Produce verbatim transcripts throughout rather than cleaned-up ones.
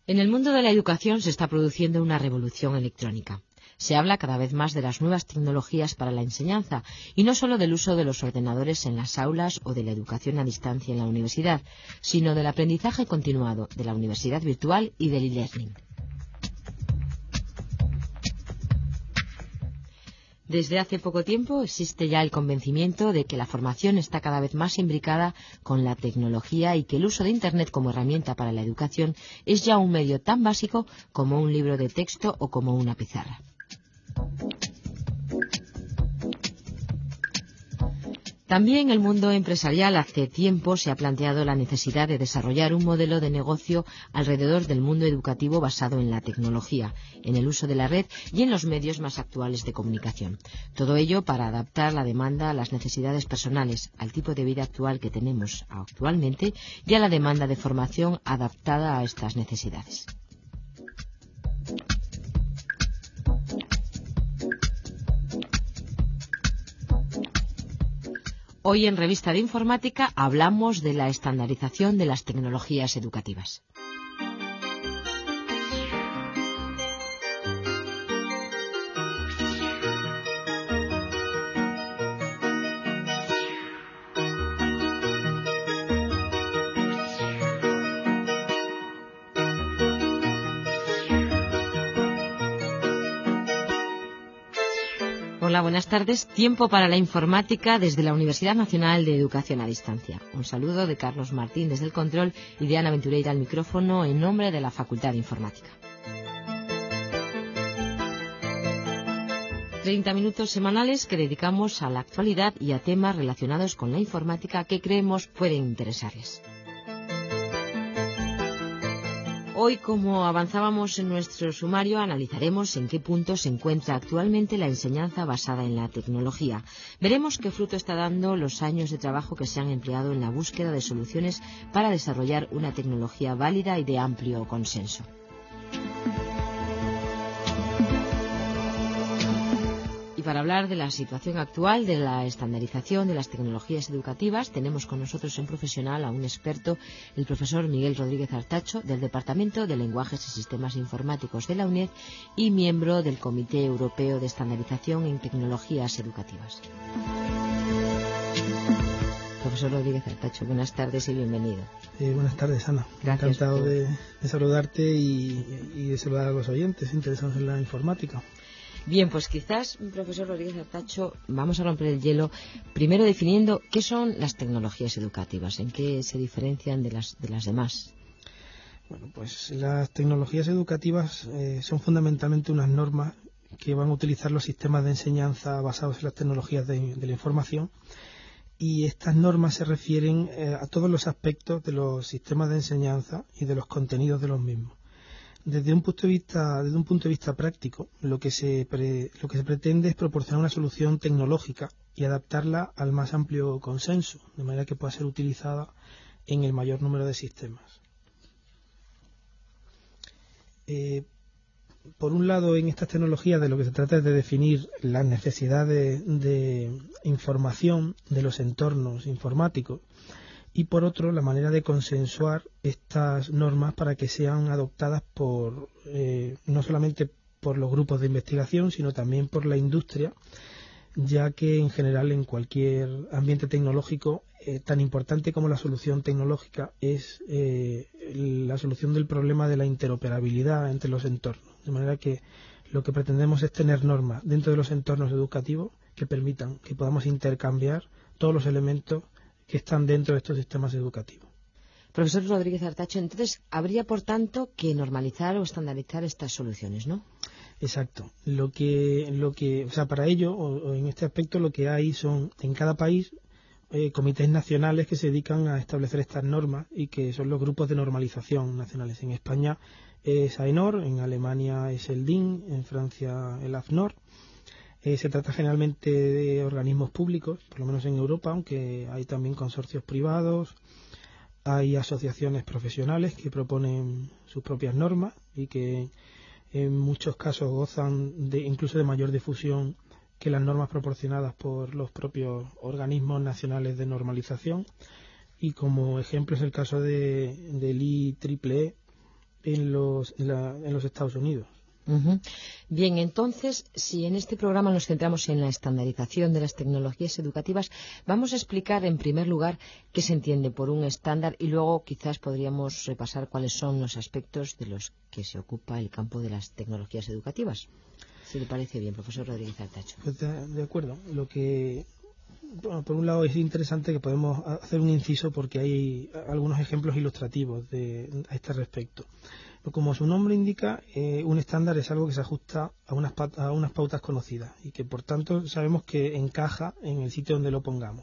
En el mundo de la educación se está produciendo una revolución electrónica. Se habla cada vez más de las nuevas tecnologías para la enseñanza y no solo del uso de los ordenadores en las aulas o de la educación a distancia en la universidad, sino del aprendizaje continuado, de la universidad virtual y del e-learning. Desde hace poco tiempo existe ya el convencimiento de que la formación está cada vez más imbricada con la tecnología y que el uso de Internet como herramienta para la educación es ya un medio tan básico como un libro de texto o como una pizarra. También el mundo empresarial hace tiempo se ha planteado la necesidad de desarrollar un modelo de negocio alrededor del mundo educativo basado en la tecnología, en el uso de la red y en los medios más actuales de comunicación. Todo ello para adaptar la demanda a las necesidades personales, al tipo de vida actual que tenemos actualmente y a la demanda de formación adaptada a estas necesidades. Hoy en Revista de Informática hablamos de la estandarización de las tecnologías educativas. Hola, buenas tardes. Tiempo para la informática desde la Universidad Nacional de Educación a Distancia. Un saludo de Carlos Martín desde el control y de Ana Ventureira al micrófono en nombre de la Facultad de Informática. Treinta minutos semanales que dedicamos a la actualidad y a temas relacionados con la informática que creemos pueden interesarles. Hoy, como avanzábamos en nuestro sumario, analizaremos en qué punto se encuentra actualmente la enseñanza basada en la tecnología. Veremos qué fruto está dando los años de trabajo que se han empleado en la búsqueda de soluciones para desarrollar una tecnología válida y de amplio consenso. Y para hablar de la situación actual de la estandarización de las tecnologías educativas, tenemos con nosotros en profesional a un experto, el profesor Miguel Rodríguez Artacho, del Departamento de Lenguajes y Sistemas Informáticos de la UNED y miembro del Comité Europeo de Estandarización en Tecnologías Educativas. Profesor Rodríguez Artacho, buenas tardes y bienvenido. Eh, buenas tardes, Ana. Gracias. Encantado por... de, de saludarte y, y de saludar a los oyentes interesados en la informática. Bien, pues quizás, profesor Rodríguez Artacho, vamos a romper el hielo primero definiendo qué son las tecnologías educativas, en qué se diferencian de las, de las demás. Bueno, pues las tecnologías educativas eh, son fundamentalmente unas normas que van a utilizar los sistemas de enseñanza basados en las tecnologías de, de la información, y estas normas se refieren eh, a todos los aspectos de los sistemas de enseñanza y de los contenidos de los mismos. Desde un punto de vista, desde un punto de vista práctico, lo que se pre, lo que se pretende es proporcionar una solución tecnológica y adaptarla al más amplio consenso, de manera que pueda ser utilizada en el mayor número de sistemas. Eh, por un lado, en estas tecnologías de lo que se trata es de definir las necesidades de información de los entornos informáticos, y por otro, la manera de consensuar estas normas para que sean adoptadas por eh, no solamente por los grupos de investigación, sino también por la industria, ya que en general en cualquier ambiente tecnológico eh, tan importante como la solución tecnológica es eh, la solución del problema de la interoperabilidad entre los entornos. De manera que lo que pretendemos es tener normas dentro de los entornos educativos que permitan que podamos intercambiar todos los elementos que están dentro de estos sistemas educativos. Profesor Rodríguez Artacho, entonces habría por tanto que normalizar o estandarizar estas soluciones, ¿no? Exacto. Lo que, lo que, o sea, para ello, o, o en este aspecto, lo que hay son en cada país eh, comités nacionales que se dedican a establecer estas normas y que son los grupos de normalización nacionales. En España es AENOR, en Alemania es el D I N, en Francia el AFNOR. Eh, se trata generalmente de organismos públicos, por lo menos en Europa, aunque hay también consorcios privados, hay asociaciones profesionales que proponen sus propias normas y que en muchos casos gozan de incluso de mayor difusión que las normas proporcionadas por los propios organismos nacionales de normalización. Y como ejemplo es el caso de, del I triple E, en los, en la, en los Estados Unidos. Uh-huh. Bien, entonces, si en este programa nos centramos en la estandarización de las tecnologías educativas, vamos a explicar en primer lugar qué se entiende por un estándar y luego quizás podríamos repasar cuáles son los aspectos de los que se ocupa el campo de las tecnologías educativas. Si le parece bien, profesor Rodríguez Artacho. Pues de, de acuerdo. Lo que, bueno, por un lado es interesante que podemos hacer un inciso porque hay algunos ejemplos ilustrativos de, a este respecto. Como su nombre indica, eh, un estándar es algo que se ajusta a unas, a unas pautas conocidas y que por tanto sabemos que encaja en el sitio donde lo pongamos.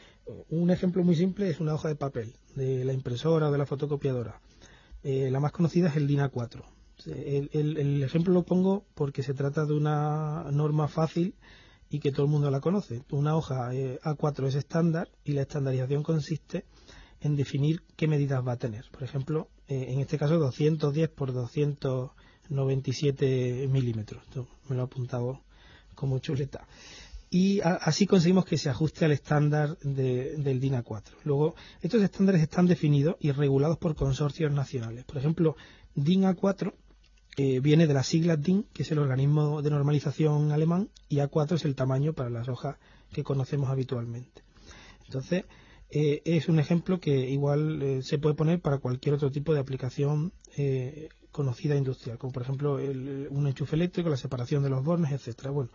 Un ejemplo muy simple es una hoja de papel de la impresora o de la fotocopiadora. Eh, la más conocida es el D I N A cuatro. El, el, el ejemplo lo pongo porque se trata de una norma fácil y que todo el mundo la conoce. Una hoja eh, A cuatro es estándar y la estandarización consiste en definir qué medidas va a tener. Por ejemplo, eh, en este caso doscientos diez por doscientos noventa y siete milímetros. Esto me lo he apuntado como chuleta. Y a, así conseguimos que se ajuste al estándar de, del D I N A cuatro. Luego, estos estándares están definidos y regulados por consorcios nacionales. Por ejemplo, D I N A cuatro eh, viene de las siglas D I N, que es el organismo de normalización alemán, y A cuatro es el tamaño para las hojas que conocemos habitualmente. Entonces, Eh, es un ejemplo que igual eh, se puede poner para cualquier otro tipo de aplicación eh, conocida industrial, como por ejemplo el, un enchufe eléctrico, la separación de los bornes, etcétera. Bueno,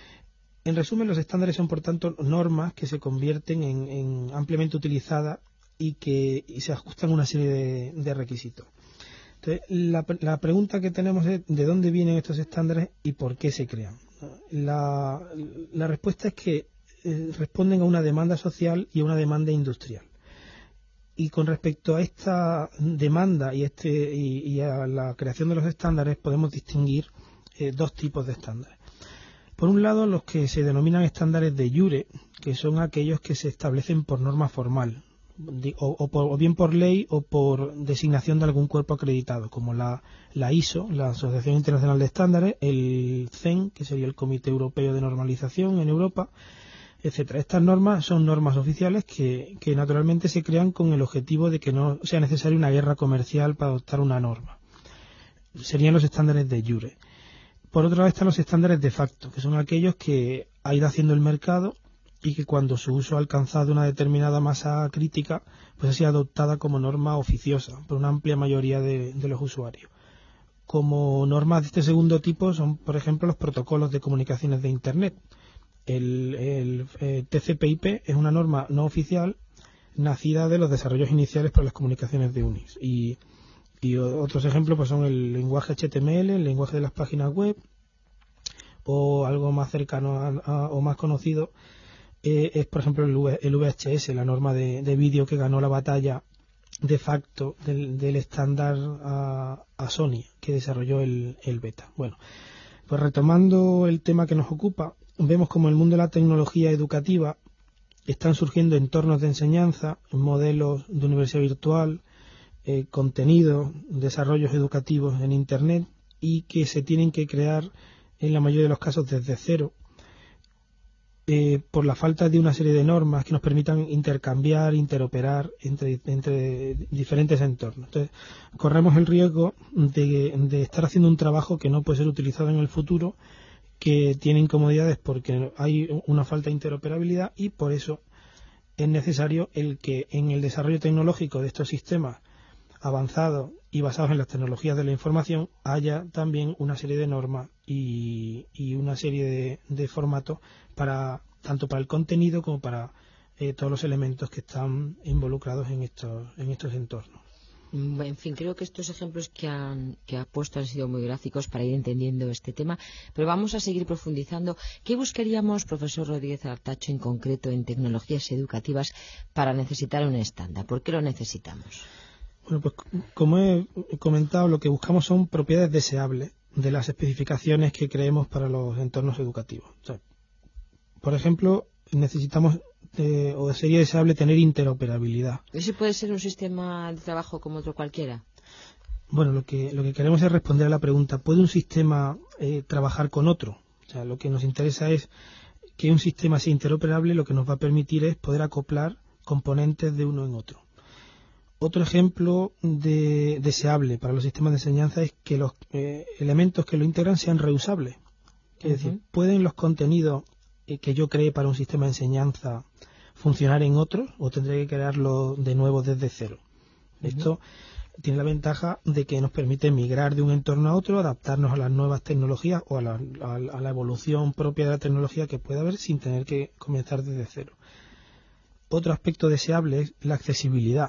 en resumen, los estándares son por tanto normas que se convierten en, en ampliamente utilizadas y que y se ajustan a una serie de, de requisitos. Entonces, la, la pregunta que tenemos es de dónde vienen estos estándares y por qué se crean. La, la respuesta es que responden a una demanda social y a una demanda industrial. Y con respecto a esta demanda y, este, y, y a la creación de los estándares podemos distinguir eh, dos tipos de estándares. Por un lado, los que se denominan estándares de jure, que son aquellos que se establecen por norma formal, o, o, por, o bien por ley o por designación de algún cuerpo acreditado, como la, la I S O, la Asociación Internacional de Estándares, el C E N, que sería el Comité Europeo de Normalización en Europa, etcétera. Estas normas son normas oficiales que, que naturalmente se crean con el objetivo de que no sea necesaria una guerra comercial para adoptar una norma. Serían los estándares de jure. Por otro lado están los estándares de facto, que son aquellos que ha ido haciendo el mercado y que cuando su uso ha alcanzado una determinada masa crítica, pues ha sido adoptada como norma oficiosa por una amplia mayoría de, de los usuarios. Como normas de este segundo tipo son, por ejemplo, los protocolos de comunicaciones de Internet. El, el eh, T C P I P es una norma no oficial nacida de los desarrollos iniciales para las comunicaciones de Unix. Y, y otros ejemplos pues son el lenguaje H T M L, el lenguaje de las páginas web, o algo más cercano a, a, o más conocido eh, es, por ejemplo, el, v, el V H S, la norma de, de vídeo que ganó la batalla de facto del, del estándar a, a Sony, que desarrolló el, el beta. Bueno, pues retomando el tema que nos ocupa, vemos como en el mundo de la tecnología educativa están surgiendo entornos de enseñanza, modelos de universidad virtual, eh, contenidos, desarrollos educativos en Internet y que se tienen que crear en la mayoría de los casos desde cero eh, por la falta de una serie de normas que nos permitan intercambiar, interoperar entre, entre diferentes entornos. Entonces, corremos el riesgo de, de estar haciendo un trabajo que no puede ser utilizado en el futuro, que tiene incomodidades porque hay una falta de interoperabilidad y por eso es necesario el que en el desarrollo tecnológico de estos sistemas avanzados y basados en las tecnologías de la información haya también una serie de normas y, y una serie de, de formatos para tanto para el contenido como para eh, todos los elementos que están involucrados en estos, en estos entornos. En fin, creo que estos ejemplos que, han, que ha puesto han sido muy gráficos para ir entendiendo este tema, pero vamos a seguir profundizando. ¿Qué buscaríamos, profesor Rodríguez Artacho, en concreto en tecnologías educativas para necesitar un estándar? ¿Por qué lo necesitamos? Bueno, pues como he comentado, lo que buscamos son propiedades deseables de las especificaciones que creemos para los entornos educativos. O sea, por ejemplo, necesitamos eh, o sería deseable tener interoperabilidad. ¿Ese puede ser un sistema de trabajo como otro cualquiera? Bueno, lo que lo que queremos es responder a la pregunta, ¿puede un sistema eh, trabajar con otro? O sea, lo que nos interesa es que un sistema sea interoperable, lo que nos va a permitir es poder acoplar componentes de uno en otro. Otro ejemplo de, deseable para los sistemas de enseñanza es que los eh, elementos que lo integran sean reusables. Es uh-huh. decir, ¿pueden los contenidos eh, que yo cree para un sistema de enseñanza funcionar en otros o tendré que crearlo de nuevo desde cero? Uh-huh. Esto tiene la ventaja de que nos permite migrar de un entorno a otro, adaptarnos a las nuevas tecnologías o a la, a, a la evolución propia de la tecnología que pueda haber sin tener que comenzar desde cero. Otro aspecto deseable es la accesibilidad.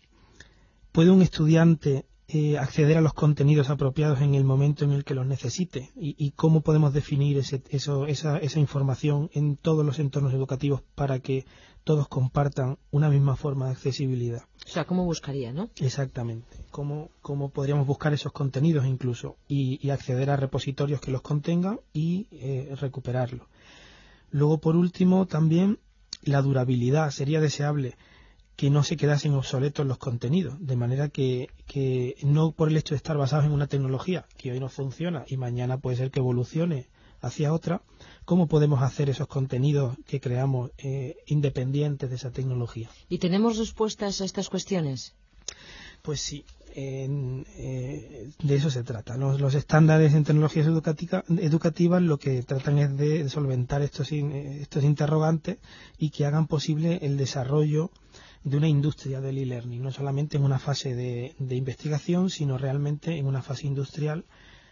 ¿Puede un estudiante eh, acceder a los contenidos apropiados en el momento en el que los necesite? ¿Y, y cómo podemos definir ese, eso, esa, esa información en todos los entornos educativos para que todos compartan una misma forma de accesibilidad? O sea, ¿cómo buscaría, no? Exactamente. ¿Cómo, cómo podríamos buscar esos contenidos incluso y, y acceder a repositorios que los contengan y eh, recuperarlos? Luego, por último, también la durabilidad. Sería deseable que no se quedasen obsoletos los contenidos, de manera que, que no por el hecho de estar basados en una tecnología que hoy no funciona y mañana puede ser que evolucione hacia otra, ¿cómo podemos hacer esos contenidos que creamos eh, independientes de esa tecnología? ¿Y tenemos respuestas a estas cuestiones? Pues sí, en, eh, de eso se trata. Los, los estándares en tecnologías educativa, educativas lo que tratan es de solventar estos, estos interrogantes y que hagan posible el desarrollo de una industria del e-learning, no solamente en una fase de, de investigación, sino realmente en una fase industrial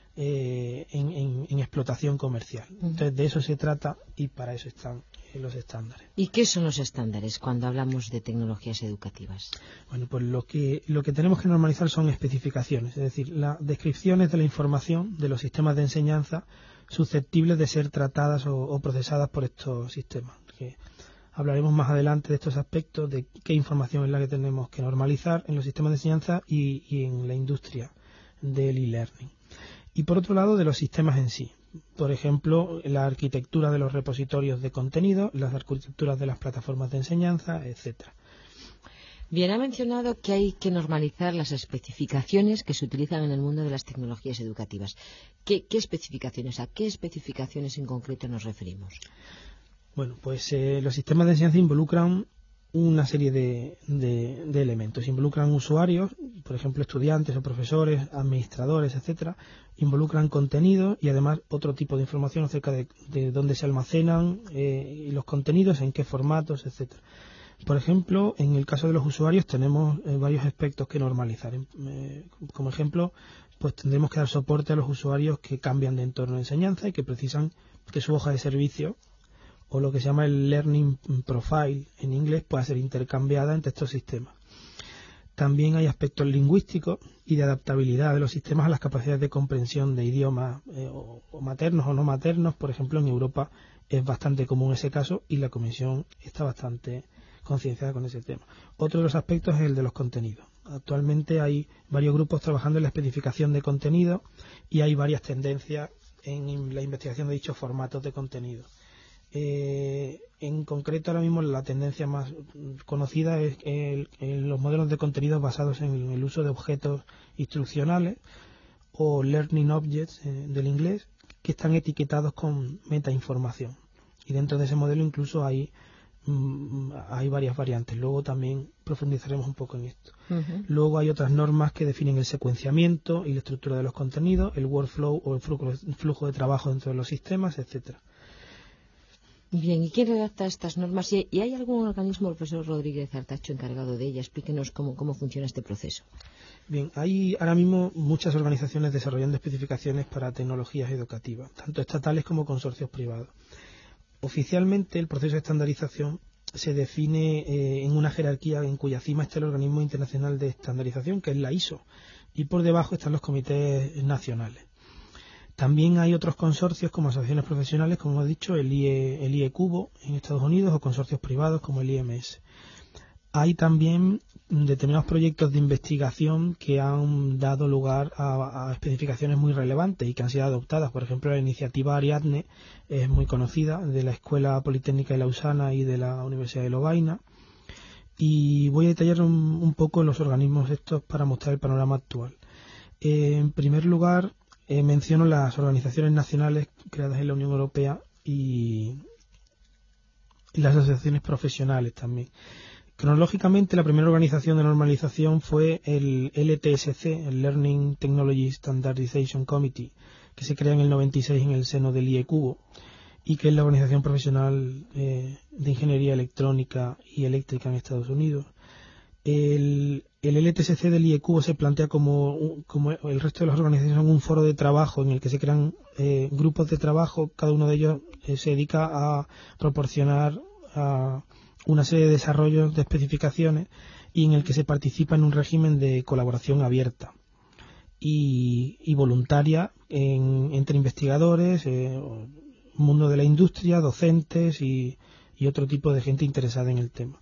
eh, en, en, en explotación comercial. Uh-huh. Entonces, de eso se trata y para eso están eh, los estándares. ¿Y qué son los estándares cuando hablamos de tecnologías educativas? Bueno, pues lo que, lo que tenemos que normalizar son especificaciones, es decir, las descripciones de la información de los sistemas de enseñanza susceptibles de ser tratadas o, o procesadas por estos sistemas. Que hablaremos más adelante de estos aspectos, de qué información es la que tenemos que normalizar en los sistemas de enseñanza y, y en la industria del e-learning. Y por otro lado, de los sistemas en sí. Por ejemplo, la arquitectura de los repositorios de contenido, las arquitecturas de las plataformas de enseñanza, etcétera. Bien, ha mencionado que hay que normalizar las especificaciones que se utilizan en el mundo de las tecnologías educativas. ¿Qué, qué especificaciones? ¿A qué especificaciones en concreto nos referimos? Bueno, pues eh, los sistemas de enseñanza involucran una serie de, de, de elementos. Involucran usuarios, por ejemplo, estudiantes o profesores, administradores, etcétera. Involucran contenidos y además otro tipo de información acerca de, de dónde se almacenan eh, los contenidos, en qué formatos, etcétera. Por ejemplo, en el caso de los usuarios tenemos eh, varios aspectos que normalizar. Eh, como ejemplo, pues tendremos que dar soporte a los usuarios que cambian de entorno de enseñanza y que precisan que su hoja de servicio o lo que se llama el Learning Profile en inglés pueda ser intercambiada entre estos sistemas. También hay aspectos lingüísticos y de adaptabilidad de los sistemas a las capacidades de comprensión de idiomas eh, o, o maternos o no maternos. Por ejemplo, en Europa es bastante común ese caso y la Comisión está bastante concienciada con ese tema. Otro de los aspectos es el de los contenidos. Actualmente hay varios grupos trabajando en la especificación de contenido y hay varias tendencias en la investigación de dichos formatos de contenido. Eh, en concreto, ahora mismo la tendencia más conocida es el, el, los modelos de contenidos basados en el uso de objetos instruccionales o learning objects eh, del inglés, que están etiquetados con metainformación. Y dentro de ese modelo incluso hay, mm, hay varias variantes. Luego también profundizaremos un poco en esto. Uh-huh. Luego hay otras normas que definen el secuenciamiento y la estructura de los contenidos, el workflow o el flujo, el flujo de trabajo dentro de los sistemas, etcétera. Bien, ¿y quién redacta estas normas? ¿Y hay algún organismo, el profesor Rodríguez Artacho, encargado de ella? Explíquenos cómo, cómo funciona este proceso. Bien, hay ahora mismo muchas organizaciones desarrollando especificaciones para tecnologías educativas, tanto estatales como consorcios privados. Oficialmente, el proceso de estandarización se define eh, en una jerarquía en cuya cima está el organismo internacional de estandarización, que es la I S O, y por debajo están los comités nacionales. También hay otros consorcios como asociaciones profesionales, como hemos dicho, el I E, el I E Cubo en Estados Unidos o consorcios privados como el I M S. Hay también determinados proyectos de investigación que han dado lugar a, a especificaciones muy relevantes y que han sido adoptadas. Por ejemplo, la iniciativa Ariadne es muy conocida, de la Escuela Politécnica de Lausana y de la Universidad de Lovaina. Y voy a detallar un, un poco los organismos estos para mostrar el panorama actual. Eh, en primer lugar, Eh, menciono las organizaciones nacionales creadas en la Unión Europea y, y las asociaciones profesionales también. Cronológicamente, la primera organización de normalización fue el L T S C, el Learning Technology Standardization Committee, que se crea en el noventa y seis en el seno del IECubo, y que es la organización profesional eh, de ingeniería electrónica y eléctrica en Estados Unidos. El, el L T S C del IECubo se plantea como, como el resto de las organizaciones, un foro de trabajo en el que se crean eh, grupos de trabajo. Cada uno de ellos eh, se dedica a proporcionar a una serie de desarrollos de especificaciones y en el que se participa en un régimen de colaboración abierta y, y voluntaria en, entre investigadores, eh, mundo de la industria, docentes y, y otro tipo de gente interesada en el tema.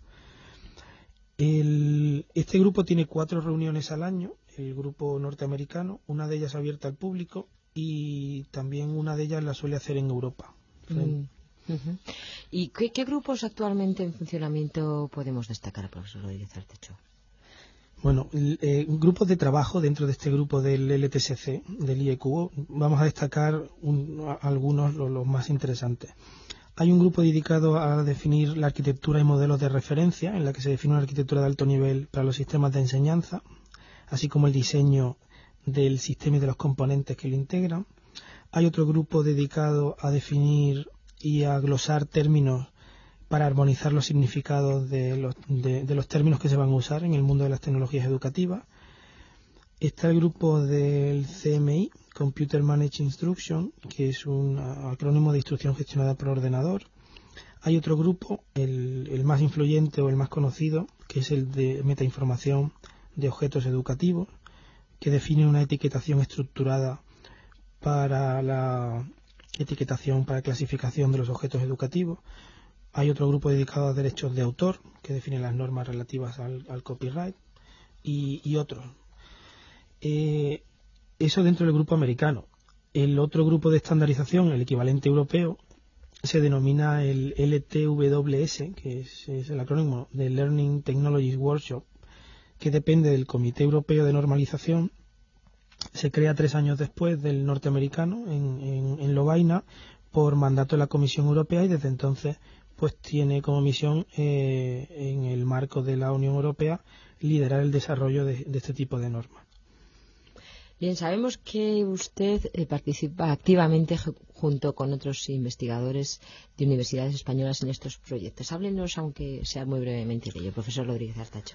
El, este grupo tiene cuatro reuniones al año, el grupo norteamericano, una de ellas abierta al público y también una de ellas la suele hacer en Europa. Mm. Uh-huh. ¿Y qué, qué grupos actualmente en funcionamiento podemos destacar, profesor Rodríguez Artecho? Bueno, eh, grupos de trabajo dentro de este grupo del L T S C, del IECubo, vamos a destacar un, a, algunos, los, los más interesantes. Hay un grupo dedicado a definir la arquitectura y modelos de referencia, en la que se define una arquitectura de alto nivel para los sistemas de enseñanza, así como el diseño del sistema y de los componentes que lo integran. Hay otro grupo dedicado a definir y a glosar términos para armonizar los significados de los, de, de los términos que se van a usar en el mundo de las tecnologías educativas. Está el grupo del C M I, Computer Managed Instruction, que es un acrónimo de instrucción gestionada por ordenador. Hay otro grupo, el, el más influyente o el más conocido, que es el de metainformación de objetos educativos, que define una etiquetación estructurada para la etiquetación, para clasificación de los objetos educativos. Hay otro grupo dedicado a derechos de autor, que define las normas relativas al, al copyright, y, y otros. Eh, eso dentro del grupo americano. El otro grupo de estandarización, el equivalente europeo, se denomina el L T W S, que es, es el acrónimo de Learning Technologies Workshop, que depende del Comité Europeo de Normalización. Se crea tres años después del norteamericano en, en, en Lovaina por mandato de la Comisión Europea y desde entonces pues tiene como misión eh, en el marco de la Unión Europea liderar el desarrollo de, de este tipo de normas. Bien, sabemos que usted eh, participa activamente junto con otros investigadores de universidades españolas en estos proyectos. Háblenos, aunque sea muy brevemente, de ello, profesor Rodríguez Artecho.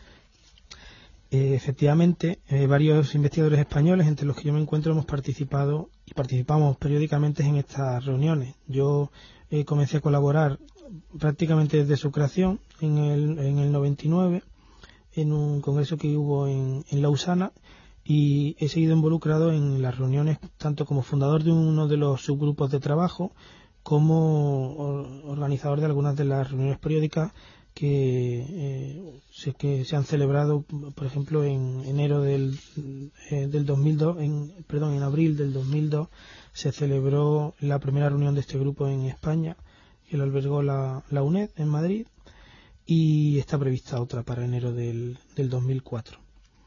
Eh, efectivamente, eh, varios investigadores españoles, entre los que yo me encuentro, hemos participado y participamos periódicamente en estas reuniones. Yo eh, comencé a colaborar prácticamente desde su creación en el, en el noventa y nueve en un congreso que hubo en, en Lausana, y he seguido involucrado en las reuniones tanto como fundador de uno de los subgrupos de trabajo como organizador de algunas de las reuniones periódicas que, eh, se, que se han celebrado, por ejemplo, en enero del, eh, del dos mil dos, en, perdón, en abril del dos mil dos se celebró la primera reunión de este grupo en España, que lo albergó la, la UNED en Madrid, y está prevista otra para enero del, del dos mil cuatro.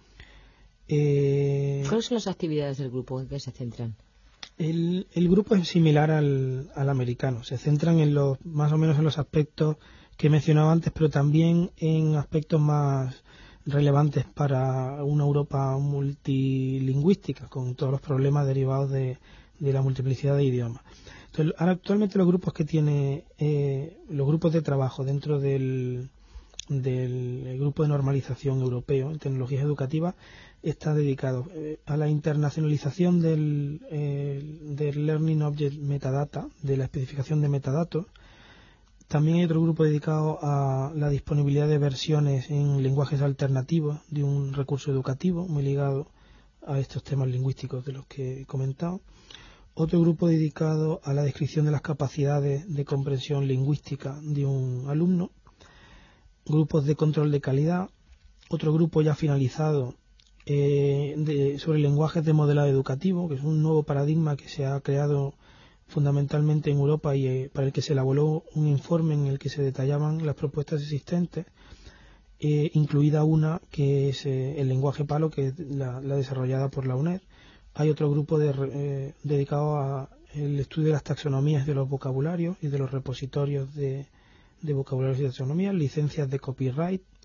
Eh, ¿Cuáles son las actividades del grupo en que se centran? El, el grupo es similar al, al americano. Se centran en los, más o menos en los aspectos que he mencionado antes, pero también en aspectos más relevantes para una Europa multilingüística, con todos los problemas derivados de, de la multiplicidad de idiomas. Entonces, ahora, actualmente los grupos que tiene, eh, los grupos de trabajo dentro del, del grupo de normalización europeo en tecnologías educativas está dedicado eh, a la internacionalización del, eh, del Learning Object Metadata, de la especificación de metadatos. También hay otro grupo dedicado a la disponibilidad de versiones en lenguajes alternativos de un recurso educativo, muy ligado a estos temas lingüísticos de los que he comentado. Otro grupo dedicado a la descripción de las capacidades de comprensión lingüística de un alumno. Grupos de control de calidad. Otro grupo ya finalizado eh, de, sobre lenguajes de modelado educativo, que es un nuevo paradigma que se ha creado fundamentalmente en Europa y eh, para el que se elaboró un informe en el que se detallaban las propuestas existentes, eh, incluida una que es eh, el lenguaje Palo, que es la, la desarrollada por la UNED. Hay otro grupo de, eh, dedicado al estudio de las taxonomías de los vocabularios y de los repositorios de, de vocabularios y taxonomías, licencias de copyright,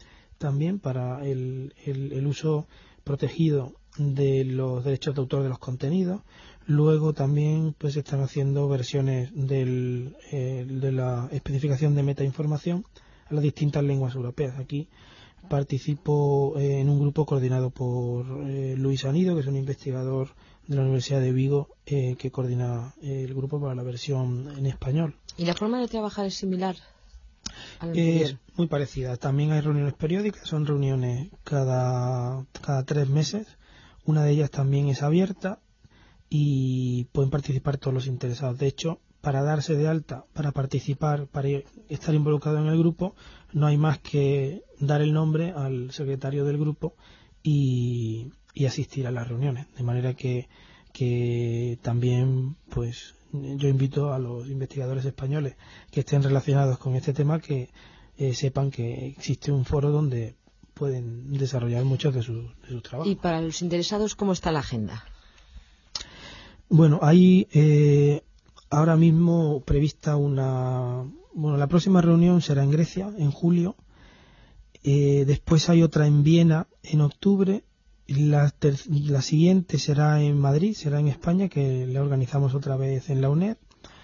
también para el, el, el uso protegido de los derechos de autor de los contenidos. Luego también pues están haciendo versiones del, eh, de la especificación de metainformación a las distintas lenguas europeas. Aquí participo eh, en un grupo coordinado por eh, Luis Anido, que es un investigador de la Universidad de Vigo, eh, que coordina eh, el grupo para la versión en español. ¿Y la forma de trabajar es similar a la anterior? Es muy parecida. También hay reuniones periódicas, son reuniones cada, cada tres meses. Una de ellas también es abierta y pueden participar todos los interesados. De hecho, para darse de alta, para participar, para estar involucrado en el grupo, no hay más que dar el nombre al secretario del grupo y, y asistir a las reuniones. De manera que, que también, pues, yo invito a los investigadores españoles que estén relacionados con este tema que eh, sepan que existe un foro donde pueden desarrollar muchos de sus, de sus trabajos. ¿Y para los interesados cómo está la agenda? Bueno, hay eh, ahora mismo prevista una... Bueno, la próxima reunión será en Grecia, en julio. Eh, después hay otra en Viena, en octubre. La, ter- la siguiente será en Madrid, será en España, que la organizamos otra vez en la UNED.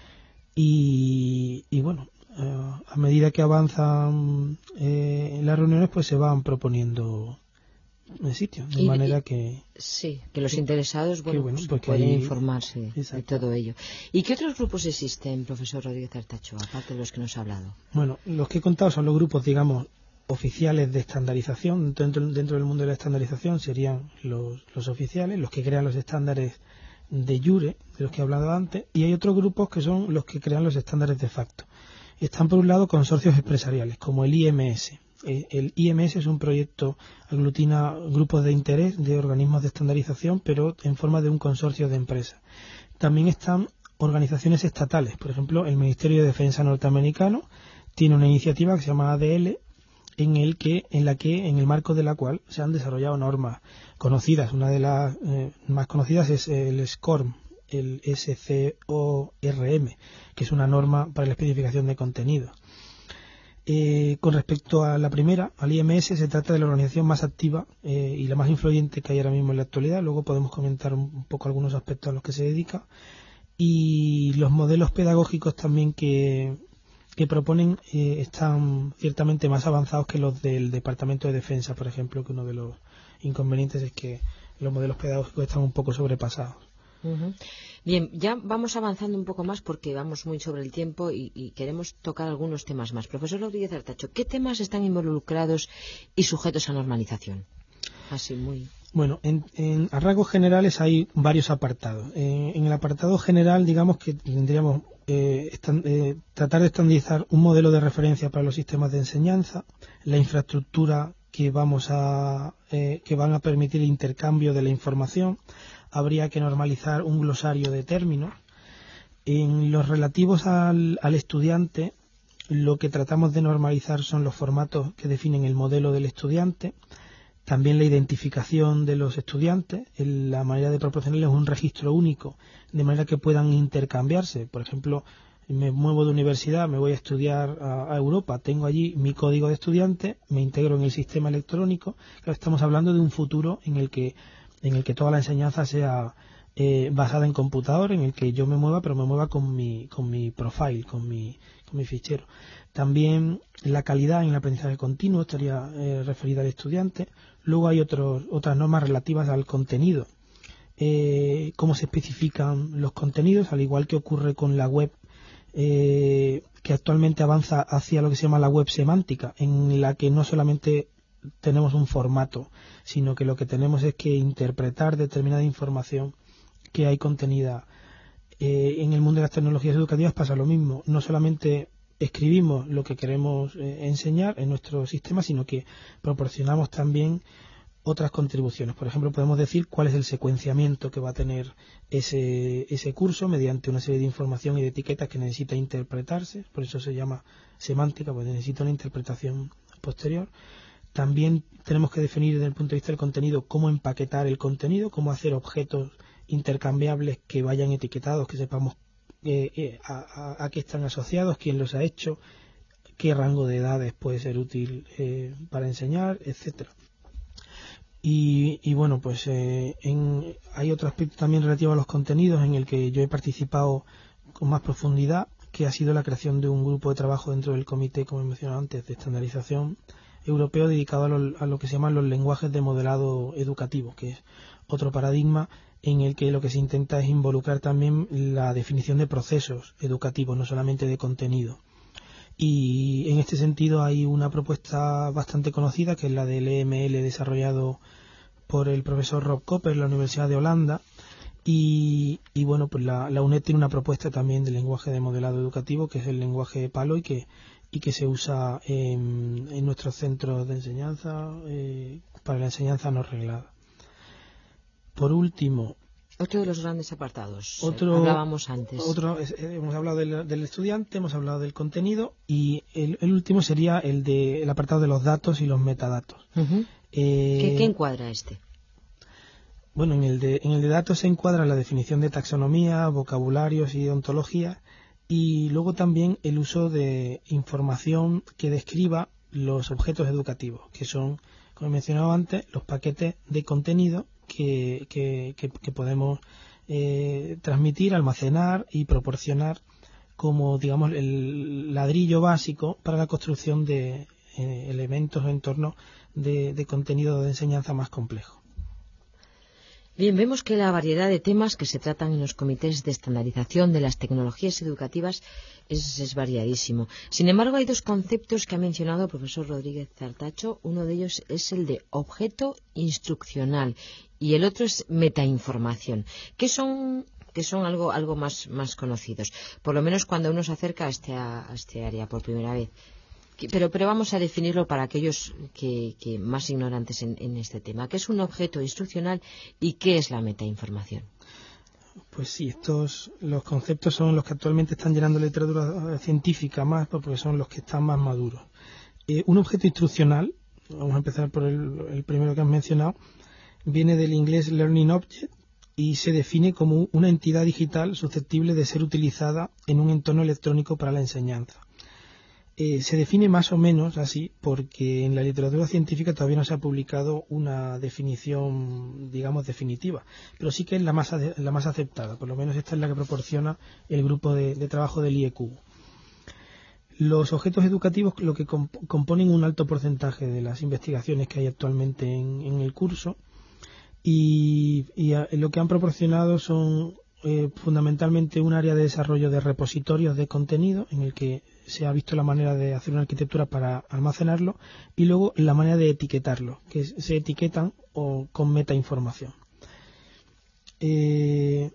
Y, y bueno, eh, a medida que avanzan eh, las reuniones, pues se van proponiendo el sitio, de y, manera y, que... Sí, que los interesados bueno, bueno, pues pues pueden ahí, informarse exacto. de todo ello. ¿Y qué otros grupos existen, profesor Rodríguez Artacho, aparte de los que nos ha hablado? Bueno, los que he contado son los grupos, digamos, oficiales de estandarización. Dentro, dentro del mundo de la estandarización serían los, los oficiales, los que crean los estándares de jure, de los que he hablado antes, y hay otros grupos que son los que crean los estándares de facto. Están por un lado consorcios empresariales, como el I M S. El I M S es un proyecto, aglutina grupos de interés de organismos de estandarización, pero en forma de un consorcio de empresas. También están organizaciones estatales. Por ejemplo, el Ministerio de Defensa norteamericano tiene una iniciativa que se llama A D L, en el que, en la que, en el marco de la cual se han desarrollado normas conocidas. Una de las eh, más conocidas es el SCORM, el S C O R M, que es una norma para la especificación de contenidos. Eh, con respecto a la primera, al I M S, se trata de la organización más activa eh, y la más influyente que hay ahora mismo en la actualidad. Luego podemos comentar un, un poco algunos aspectos a los que se dedica. Y los modelos pedagógicos también que, que proponen eh, están ciertamente más avanzados que los del Departamento de Defensa, por ejemplo, que uno de los inconvenientes es que los modelos pedagógicos están un poco sobrepasados. Uh-huh. Bien, ya vamos avanzando un poco más porque vamos muy sobre el tiempo y, y queremos tocar algunos temas más. Profesor Rodríguez Artacho, ¿qué temas están involucrados y sujetos a normalización? Así muy... Bueno, en, en, a rasgos generales hay varios apartados. Eh, en el apartado general, digamos que tendríamos eh, estan, eh, tratar de estandarizar un modelo de referencia para los sistemas de enseñanza, la infraestructura que vamos a eh, que van a permitir el intercambio de la información. Habría que normalizar un glosario de términos. En los relativos al, al estudiante, lo que tratamos de normalizar son los formatos que definen el modelo del estudiante, también la identificación de los estudiantes, la manera de proporcionarles un registro único, de manera que puedan intercambiarse. Por ejemplo, me muevo de universidad, me voy a estudiar a, a Europa, tengo allí mi código de estudiante, me integro en el sistema electrónico. Claro, estamos hablando de un futuro en el que en el que toda la enseñanza sea eh, basada en computador, en el que yo me mueva, pero me mueva con mi con mi profile, con mi con mi fichero. También la calidad en el aprendizaje continuo estaría eh, referida al estudiante. Luego hay otros otras normas relativas al contenido, eh, cómo se especifican los contenidos, al igual que ocurre con la web, eh, que actualmente avanza hacia lo que se llama la web semántica, en la que no solamente tenemos un formato, sino que lo que tenemos es que interpretar determinada información que hay contenida. Eh, en el mundo de las tecnologías educativas pasa lo mismo. No solamente escribimos lo que queremos eh, enseñar en nuestro sistema, sino que proporcionamos también otras contribuciones. Por ejemplo, podemos decir cuál es el secuenciamiento que va a tener ese, ese curso mediante una serie de información y de etiquetas que necesita interpretarse. Por eso se llama semántica, porque necesita una interpretación posterior. También tenemos que definir desde el punto de vista del contenido cómo empaquetar el contenido, cómo hacer objetos intercambiables que vayan etiquetados, que sepamos eh, eh, a, a, a qué están asociados, quién los ha hecho, qué rango de edades puede ser útil eh, para enseñar, etcétera. Y, y bueno, pues eh, en, hay otro aspecto también relativo a los contenidos en el que yo he participado con más profundidad, que ha sido la creación de un grupo de trabajo dentro del comité, como he mencionado antes, de estandarización europeo dedicado a lo, a lo que se llaman los lenguajes de modelado educativo, que es otro paradigma en el que lo que se intenta es involucrar también la definición de procesos educativos, no solamente de contenido. Y en este sentido hay una propuesta bastante conocida, que es la del E M L desarrollado por el profesor Rob Copper en la Universidad de Holanda. Y, y bueno, pues la, la U N E D tiene una propuesta también de lenguaje de modelado educativo, que es el lenguaje Palo, y que, y que se usa en, en nuestros centros de enseñanza eh, para la enseñanza no reglada. Por último, otro de los grandes apartados, otro, hablábamos antes. Otro, hemos hablado del, del estudiante, hemos hablado del contenido, y el, el último sería el de el apartado de los datos y los metadatos. Uh-huh. eh, ¿Qué, ¿Qué encuadra este? Bueno, en el, de, en el de datos se encuadra la definición de taxonomía, vocabularios y ontología, y luego también el uso de información que describa los objetos educativos, que son, como he mencionado antes, los paquetes de contenido que, que, que, que podemos eh, transmitir, almacenar y proporcionar como, digamos, el ladrillo básico para la construcción de eh, elementos o entornos de, de contenido de enseñanza más complejos. Bien, vemos que la variedad de temas que se tratan en los comités de estandarización de las tecnologías educativas es, es variadísimo. Sin embargo, hay dos conceptos que ha mencionado el profesor Rodríguez Zartacho. Uno de ellos es el de objeto instruccional y el otro es metainformación, que son que son algo algo más, más conocidos, por lo menos cuando uno se acerca a este, a, a este área por primera vez. Pero, pero vamos a definirlo para aquellos que, que más ignorantes en, en este tema. ¿Qué es un objeto instruccional y qué es la metainformación? Pues sí, estos los conceptos son los que actualmente están llenando literatura científica más, porque son los que están más maduros. Eh, un objeto instruccional, vamos a empezar por el, el primero que has mencionado, viene del inglés Learning Object y se define como una entidad digital susceptible de ser utilizada en un entorno electrónico para la enseñanza. Eh, se define más o menos así porque en la literatura científica todavía no se ha publicado una definición, digamos, definitiva, pero sí que es la más, la más aceptada, por lo menos esta es la que proporciona el grupo de, de trabajo del I E Q. Los objetos educativos lo que comp componen un alto porcentaje de las investigaciones que hay actualmente en, en el curso y, y a, lo que han proporcionado son eh, fundamentalmente un área de desarrollo de repositorios de contenido en el que se ha visto la manera de hacer una arquitectura para almacenarlo y luego la manera de etiquetarlo, que se etiquetan o con metainformación. Eh,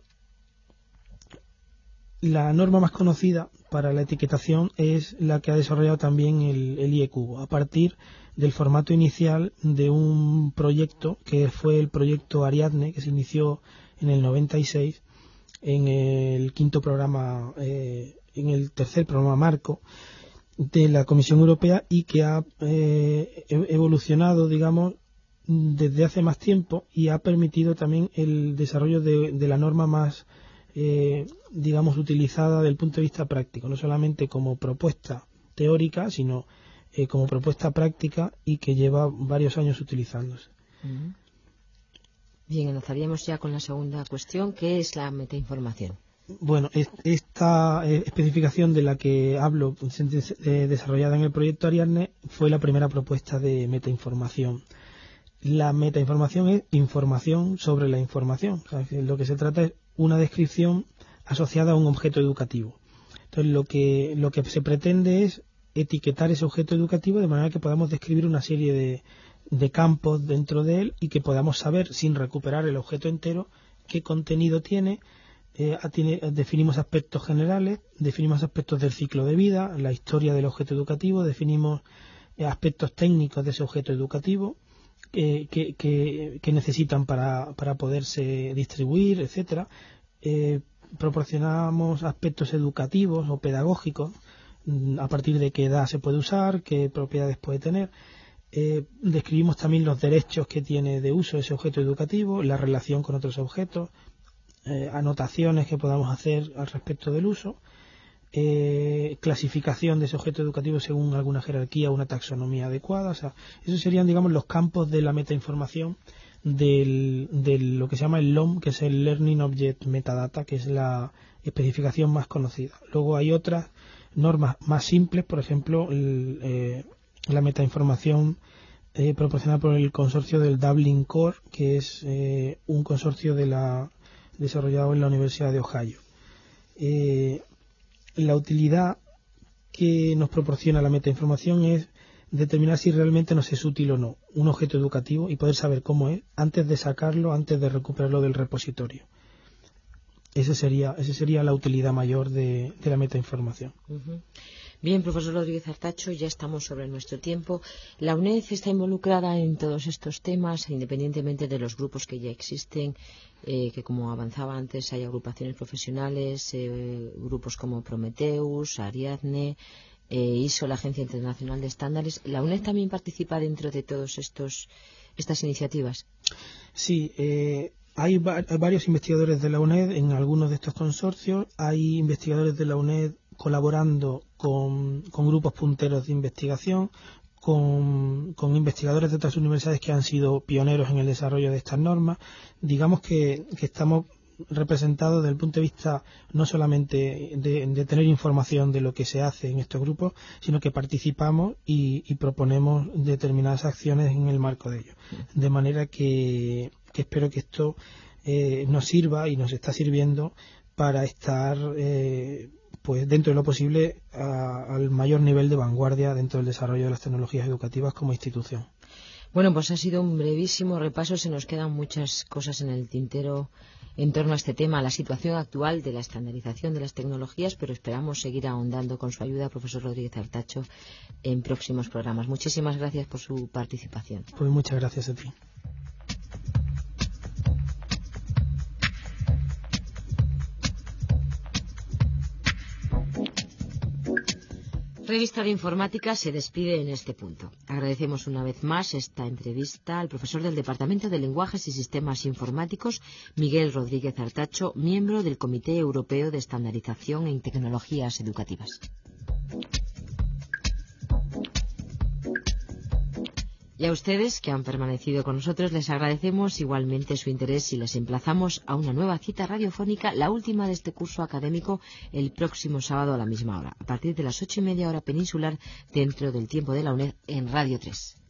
la norma más conocida para la etiquetación es la que ha desarrollado también el, el I E Q, a partir del formato inicial de un proyecto que fue el proyecto Ariadne, que se inició en el noventa y seis en el quinto programa eh, en el tercer programa marco de la Comisión Europea y que ha eh, evolucionado, digamos, desde hace más tiempo y ha permitido también el desarrollo de, de la norma más, eh, digamos, utilizada desde el punto de vista práctico, no solamente como propuesta teórica, sino eh, como propuesta práctica y que lleva varios años utilizándose. Uh-huh. Bien, enlazaríamos ya con la segunda cuestión, que es la metainformación. Bueno, esta especificación de la que hablo, desarrollada en el proyecto Ariadne, fue la primera propuesta de metainformación. La metainformación es información sobre la información. O sea, lo que se trata es una descripción asociada a un objeto educativo. Entonces, lo que, lo que se pretende es etiquetar ese objeto educativo de manera que podamos describir una serie de, de campos dentro de él y que podamos saber, sin recuperar el objeto entero, qué contenido tiene. Eh, tiene, definimos aspectos generales, definimos aspectos del ciclo de vida, la historia del objeto educativo, definimos eh, aspectos técnicos de ese objeto educativo eh, que, que, que necesitan para, para poderse distribuir, etcétera. Eh, proporcionamos aspectos educativos o pedagógicos, a partir de qué edad se puede usar, qué propiedades puede tener. Eh, describimos también los derechos que tiene de uso ese objeto educativo, la relación con otros objetos, Eh, anotaciones que podamos hacer al respecto del uso, eh, clasificación de ese objeto educativo según alguna jerarquía o una taxonomía adecuada. O sea, esos serían, digamos, los campos de la metainformación del, de lo que se llama el L O M, que es el Learning Object Metadata, que es la especificación más conocida. Luego hay otras normas más simples, por ejemplo, el, eh, la metainformación eh, proporcionada por el consorcio del Dublin Core, que es eh, un consorcio de la, desarrollado en la Universidad de Ohio. Eh, la utilidad que nos proporciona la metainformación es determinar si realmente nos es útil o no un objeto educativo y poder saber cómo es antes de sacarlo, antes de recuperarlo del repositorio. Ese sería, esa sería la utilidad mayor de, de la metainformación. Uh-huh. Bien, profesor Rodríguez Artacho, ya estamos sobre nuestro tiempo. La UNED está involucrada en todos estos temas, independientemente de los grupos que ya existen, eh, que como avanzaba antes hay agrupaciones profesionales, eh, grupos como Prometheus, Ariadne, eh, I S O, la Agencia Internacional de Estándares. ¿La UNED también participa dentro de todas estas iniciativas? Sí, eh, hay, va hay varios investigadores de la UNED en algunos de estos consorcios. Hay investigadores de la UNED colaborando con, con grupos punteros de investigación, con, con investigadores de otras universidades que han sido pioneros en el desarrollo de estas normas. Digamos que, que estamos representados desde el punto de vista no solamente de, de tener información de lo que se hace en estos grupos, sino que participamos y, y proponemos determinadas acciones en el marco de ellos. De manera que, que espero que esto eh, nos sirva y nos está sirviendo para estar eh, pues dentro de lo posible a, al mayor nivel de vanguardia dentro del desarrollo de las tecnologías educativas como institución. Bueno, pues ha sido un brevísimo repaso. Se nos quedan muchas cosas en el tintero en torno a este tema, a la situación actual de la estandarización de las tecnologías, pero esperamos seguir ahondando con su ayuda, profesor Rodríguez Artacho, en próximos programas. Muchísimas gracias por su participación. Pues muchas gracias a ti. Revista de Informática se despide en este punto. Agradecemos una vez más esta entrevista al profesor del Departamento de Lenguajes y Sistemas Informáticos, Miguel Rodríguez Artacho, miembro del Comité Europeo de Estandarización en Tecnologías Educativas. Y a ustedes que han permanecido con nosotros les agradecemos igualmente su interés y les emplazamos a una nueva cita radiofónica, la última de este curso académico, el próximo sábado a la misma hora, a partir de las ocho y media hora peninsular, dentro del tiempo de la UNED en Radio tres.